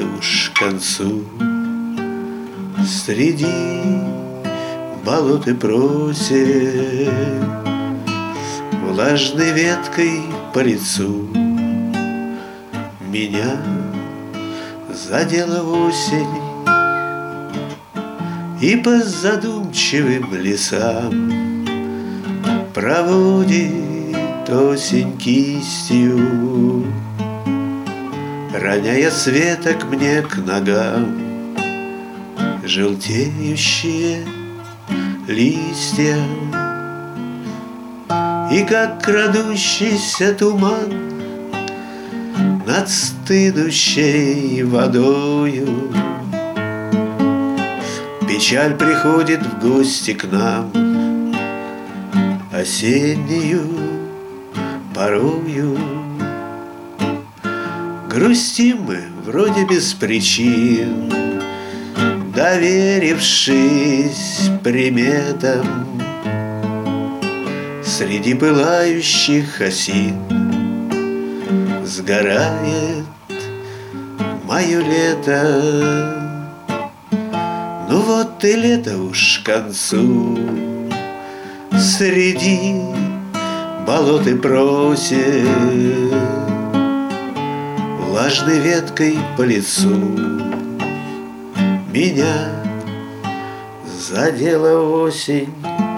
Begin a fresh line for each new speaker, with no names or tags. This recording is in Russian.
лето уж к концу. Среди болот и просек влажной веткой по лицу меня задела осень, и по задумчивым лесам проводит осень кистью, роняя с веток мне к ногам желтеющие листья. И как крадущийся туман над стынущей водою печаль приходит в гости к нам осеннею порою. Грустим мы вроде без причин, доверившись приметам. Среди пылающих осин сгорает мое лето. Ну вот и лето уж к концу. Среди болот и просек влажной веткой по лицу меня задела осень.